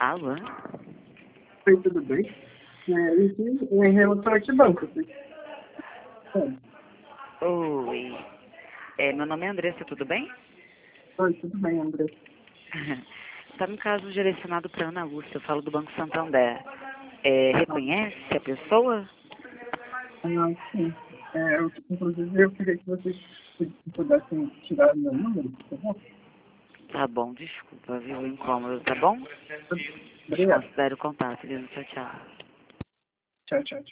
Alô? Oi, tudo bem? Isso em relação a que banco? Oi. Meu nome é Andressa, tudo bem? Oi, tudo bem, André. Está no caso direcionado para Ana Lúcia, eu falo do Banco Santander. Reconhece a pessoa? Sim. Inclusive, eu queria que vocês pudessem tirar meu número, por favor. Tá bom, desculpa, viu? O incômodo, tá bom? Obrigado. Desconsidere o contato, viu? Tchau, tchau. Tchau, tchau, tchau.